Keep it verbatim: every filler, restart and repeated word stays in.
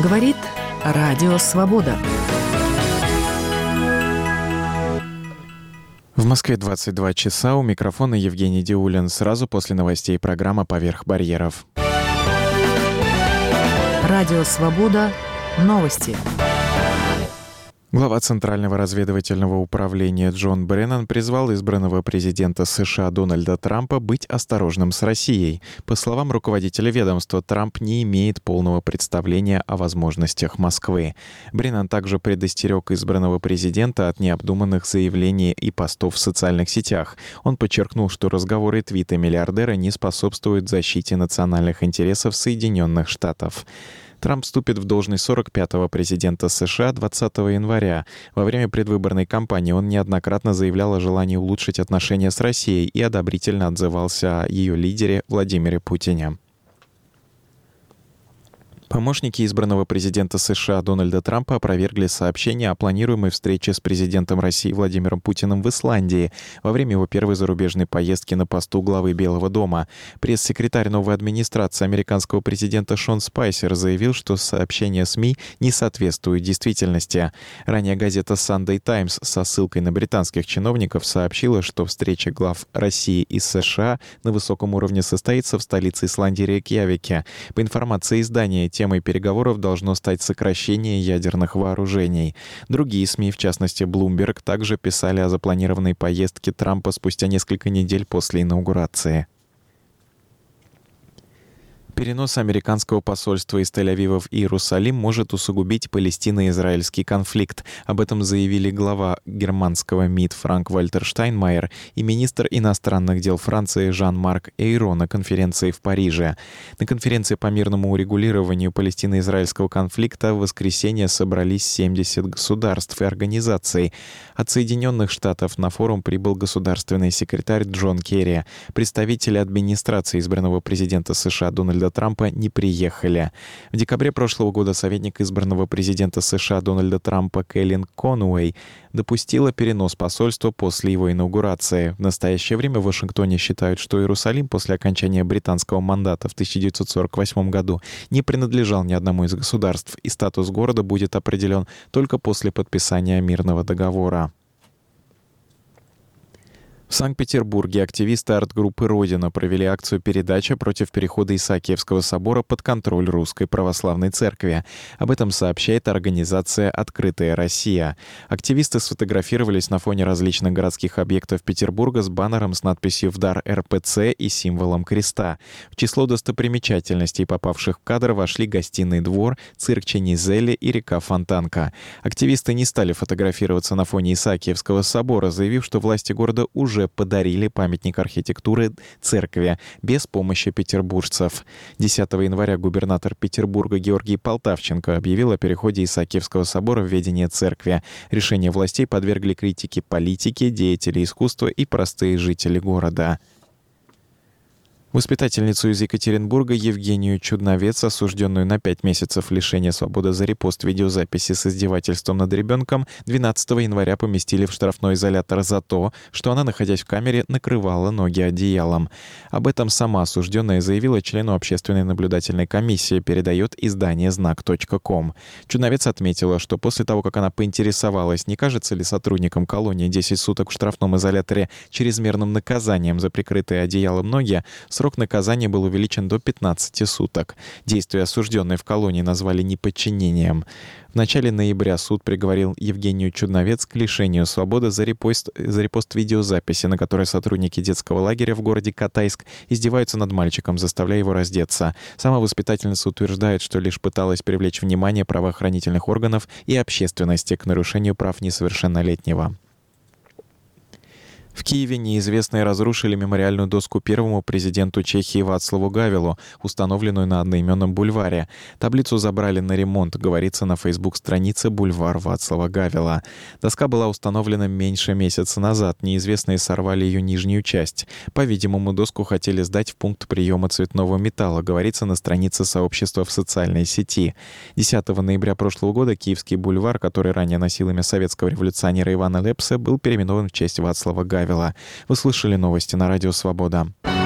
Говорит Радио Свобода. В Москве двадцать два часа. У микрофона Евгений Диулин. Сразу после новостей программа «Поверх барьеров». Радио Свобода. Новости. Глава Центрального разведывательного управления Джон Бреннан призвал избранного президента США Дональда Трампа быть осторожным с Россией. По словам руководителя ведомства, Трамп не имеет полного представления о возможностях Москвы. Бреннан также предостерег избранного президента от необдуманных заявлений и постов в социальных сетях. Он подчеркнул, что разговоры и твиты миллиардера не способствуют защите национальных интересов Соединенных Штатов. Трамп вступит в должность сорок пятого президента США двадцатого января. Во время предвыборной кампании он неоднократно заявлял о желании улучшить отношения с Россией и одобрительно отзывался о ее лидере Владимире Путине. Помощники избранного президента США Дональда Трампа опровергли сообщение о планируемой встрече с президентом России Владимиром Путиным в Исландии во время его первой зарубежной поездки на посту главы Белого дома. Пресс-секретарь новой администрации американского президента Шон Спайсер заявил, что сообщение СМИ не соответствует действительности. Ранее газета Sunday Times со ссылкой на британских чиновников сообщила, что встреча глав России и США на высоком уровне состоится в столице Исландии Рейкьявике. По информации издания, темой переговоров должно стать сокращение ядерных вооружений. Другие СМИ, в частности Bloomberg, также писали о запланированной поездке Трампа спустя несколько недель после инаугурации. Перенос американского посольства из Тель-Авива в Иерусалим может усугубить палестино-израильский конфликт. Об этом заявили глава германского МИД Франк-Вальтер Штайнмайер и министр иностранных дел Франции Жан-Марк Эйро на конференции в Париже. На конференции по мирному урегулированию палестино-израильского конфликта в воскресенье собрались семьдесят государств и организаций. От Соединенных Штатов на форум прибыл государственный секретарь Джон Керри. Представители администрации избранного президента США Дональда Трампа не приехали. В декабре прошлого года советник избранного президента США Дональда Трампа Кэлен Конуэй допустила перенос посольства после его инаугурации. В настоящее время в Вашингтоне считают, что Иерусалим после окончания британского мандата в тысяча девятьсот сорок восьмом году не принадлежал ни одному из государств, и статус города будет определен только после подписания мирного договора. В Санкт-Петербурге активисты арт-группы «Родина» провели акцию «Передача» против перехода Исаакиевского собора под контроль Русской Православной Церкви. Об этом сообщает организация «Открытая Россия». Активисты сфотографировались на фоне различных городских объектов Петербурга с баннером с надписью «В дар эр пэ цэ» и символом креста. В число достопримечательностей, попавших в кадр, вошли Гостиный двор, цирк Ченизелли и река Фонтанка. Активисты не стали фотографироваться на фоне Исаакиевского собора, заявив, что власти города уже подарили памятник архитектуры церкви без помощи петербуржцев. десятого января губернатор Петербурга Георгий Полтавченко объявил о переходе Исаакиевского собора в ведение церкви. Решение властей подвергли критике политики, деятели искусства и простые жители города. Воспитательницу из Екатеринбурга Евгению Чудновец, осужденную на пять месяцев лишения свободы за репост видеозаписи с издевательством над ребенком, двенадцатого января поместили в штрафной изолятор за то, что она, находясь в камере, накрывала ноги одеялом. Об этом сама осужденная заявила члену общественной наблюдательной комиссии, передает издание знак точка ком. Чудновец отметила, что после того, как она поинтересовалась, не кажется ли сотрудникам колонии десять суток в штрафном изоляторе чрезмерным наказанием за прикрытые одеялом ноги, срок наказания был увеличен до пятнадцати суток. Действия осужденной в колонии назвали неподчинением. В начале ноября суд приговорил Евгению Чудновец к лишению свободы за репост, за репост видеозаписи, на которой сотрудники детского лагеря в городе Катайск издеваются над мальчиком, заставляя его раздеться. Сама воспитательница утверждает, что лишь пыталась привлечь внимание правоохранительных органов и общественности к нарушению прав несовершеннолетнего. В Киеве неизвестные разрушили мемориальную доску первому президенту Чехии Вацлаву Гавелу, установленную на одноименном бульваре. Таблицу забрали на ремонт, говорится на фейсбук-странице «Бульвар Вацлава Гавела». Доска была установлена меньше месяца назад. Неизвестные сорвали ее нижнюю часть. По-видимому, доску хотели сдать в пункт приема цветного металла, говорится на странице сообщества в социальной сети. десятого ноября прошлого года Киевский бульвар, который ранее носил имя советского революционера Ивана Лепса, был переименован в честь Вацлава Гавела. Вы слышали новости на Радио Свобода.